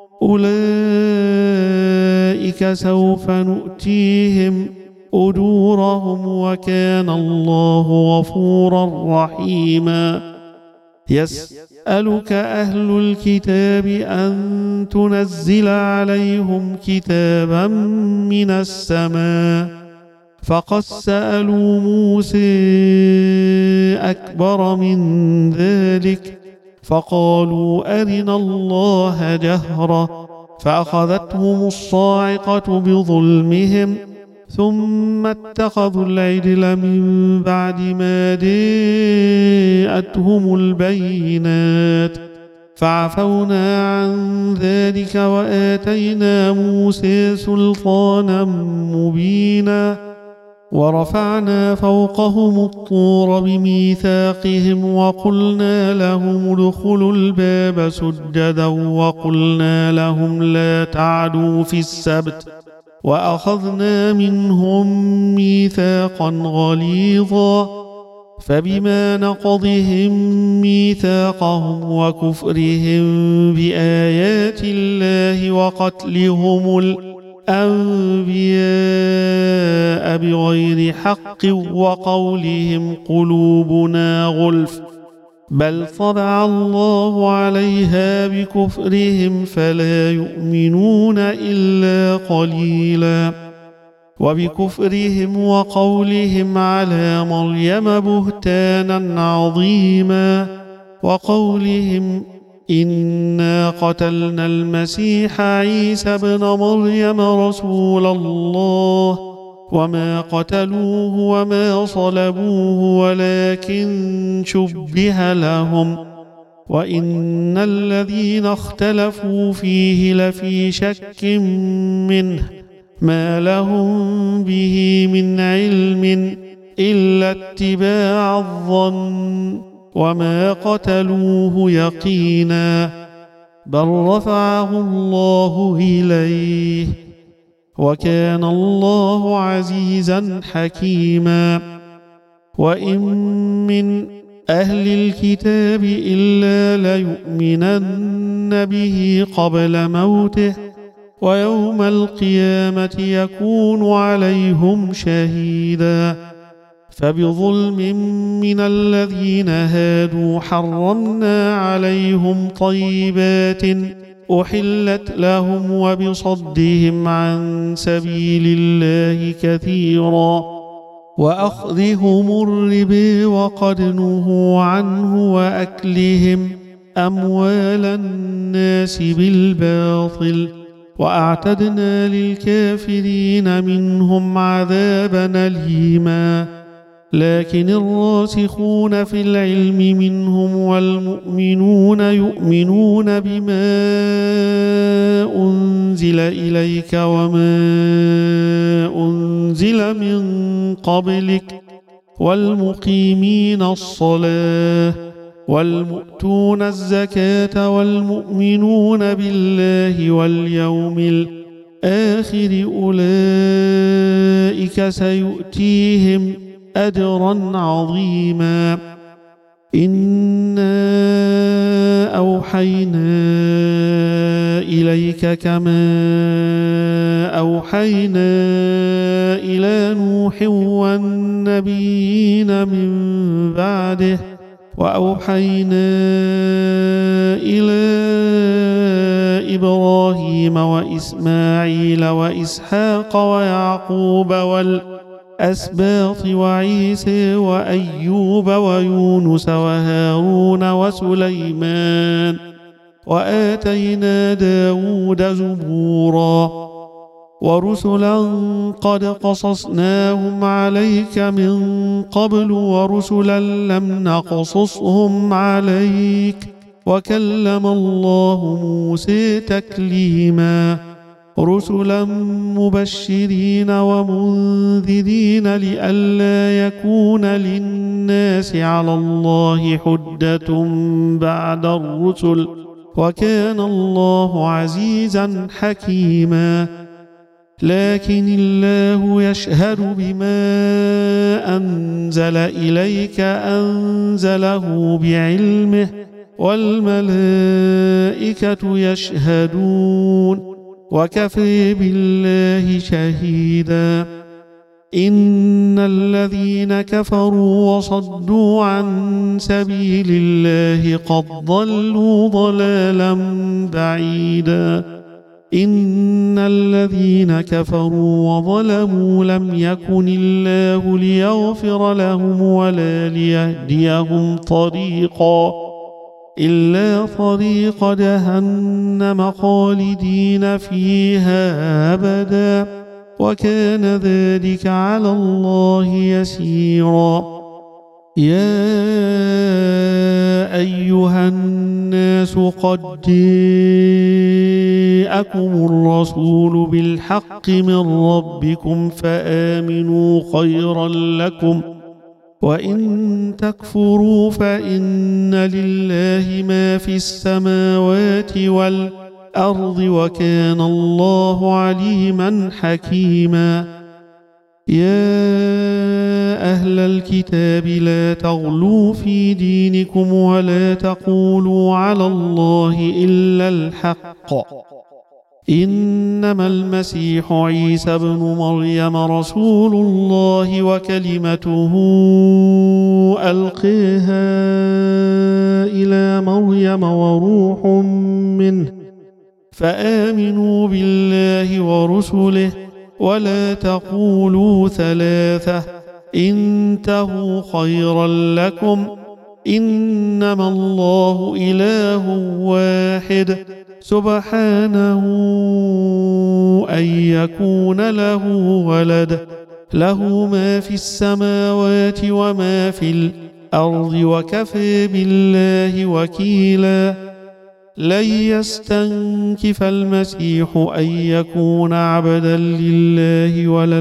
أولئك سوف نؤتيهم أجورهم وكان الله غفورا رحيما يسألك أهل الكتاب أن تنزل عليهم كتابا من السماء فقد سألوا موسى أكبر من ذلك فقالوا أرنا الله جهرة فأخذتهم الصاعقة بظلمهم ثم اتخذوا العجل من بعد ما جاءتهم البينات فعفونا عن ذلك وآتينا موسى سلطانا مبينا ورفعنا فوقهم الطور بميثاقهم وقلنا لهم ادخلوا الباب سجدا وقلنا لهم لا تعدوا في السبت وأخذنا منهم ميثاقا غليظا فبما نقضهم ميثاقهم وكفرهم بآيات الله وقتلهم الأنبياء بغير حق وقولهم قلوبنا غلف بل طبع الله عليها بكفرهم فلا يؤمنون إلا قليلا وبكفرهم وقولهم على مريم بهتانا عظيما وقولهم إنا قتلنا المسيح عيسى ابن مريم رسول الله وما قتلوه وما صلبوه ولكن شبه لهم وإن الذين اختلفوا فيه لفي شك منه ما لهم به من علم إلا اتباع الظن وما قتلوه يقينا بل رفعه الله إليه وكان الله عزيزا حكيما وإن من أهل الكتاب إلا ليؤمنن به قبل موته ويوم القيامة يكون عليهم شهيدا فبظلم من الذين هادوا حرمنا عليهم طيبات أحلت لهم وبصدهم عن سبيل الله كثيرا وأخذهم الربا وقد نهوا عنه وأكلهم أموال الناس بالباطل وأعتدنا للكافرين منهم عذابا أليما لكن الراسخون في العلم منهم والمؤمنون يؤمنون بما أنزل إليك وما أنزل من قبلك والمقيمين الصلاة والمؤتون الزكاة والمؤمنون بالله واليوم الآخر أولئك سيؤتيهم أجرا عظيما إنا أوحينا إليك كما أوحينا إلى نوح والنبيين من بعده وأوحينا إلى إبراهيم وإسماعيل وإسحاق ويعقوب والأسباط وعيسى وأيوب ويونس وهارون وسليمان وآتينا داود زبورا ورسلا قد قصصناهم عليك من قبل ورسلا لم نقصصهم عليك وكلم الله موسى تكليما رسلا مبشرين ومنذرين لئلا يكون للناس على الله حجة بعد الرسل وكان الله عزيزا حكيما لكن الله يشهد بما أنزل إليك أنزله بعلمه والملائكة يشهدون وكفى بالله شهيدا إن الذين كفروا وصدوا عن سبيل الله قد ضلوا ضلالا بعيدا إن الذين كفروا وظلموا لم يكن الله ليغفر لهم ولا ليهديهم طريقا إلا طريق جهنم خالدين فيها أبدا وكان ذلك على الله يسيرا يا أيها الناس قد جاءكم الرسول بالحق من ربكم فآمنوا خيرا لكم وإن تكفروا فإن لله ما في السماوات والأرض وكان الله عليما حكيما يا أهل الكتاب لا تغلوا في دينكم ولا تقولوا على الله إلا الحق إنما المسيح عيسى ابن مريم رسول الله وكلمته ألقيها إلى مريم وروح منه فآمنوا بالله ورسله ولا تقولوا ثلاثة انتهوا خيرا لكم إنما الله إله واحد سبحانه أن يكون له ولد له ما في السماوات وما في الأرض وكفى بالله وكيلا لن يستنكف المسيح أن يكون عبدا لله ولا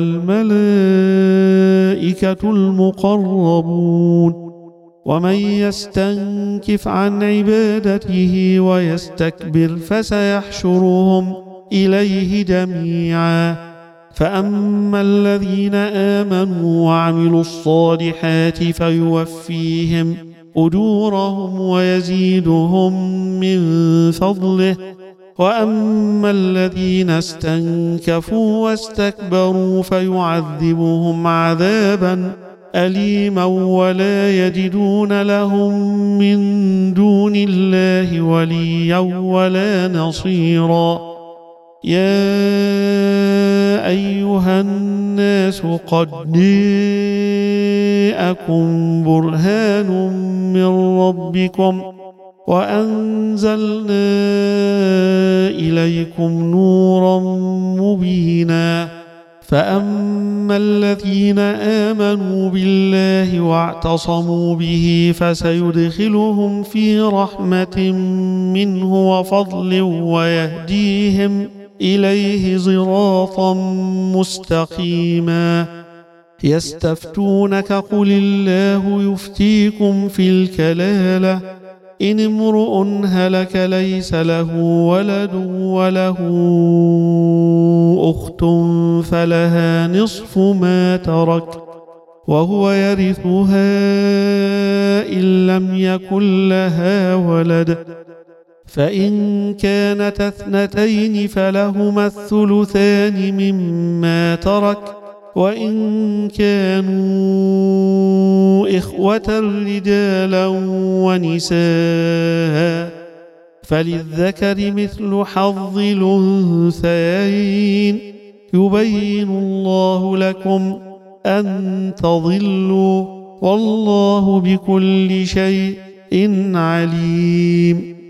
الملائكة المقربون ومن يستنكف عن عبادته ويستكبر فسيحشرهم إليه جميعا فأما الذين آمنوا وعملوا الصالحات فيوفيهم أجورهم ويزيدهم من فضله وأما الذين استنكفوا واستكبروا فيعذبهم عذابا أليما ولا يجدون لهم من دون الله وليا ولا نصيرا يا أيها الناس قد جاءكم برهان من ربكم وأنزلنا إليكم نورا مبينا فأما الذين آمنوا بالله واعتصموا به فسيدخلهم في رحمة منه وفضل ويهديهم إليه صراطا مستقيما يستفتونك قل الله يفتيكم في الكلالة إن امرؤ هلك ليس له ولد وله أخت فلها نصف ما ترك وهو يرثها إن لم يكن لها ولد فإن كانتا اثنتين فلهما الثلثان مما ترك، وإن كانوا إخوة رجالا ونساء فللذكر مثل حظ الأنثيين، يبين الله لكم أن تضلوا، والله بكل شيء عليم.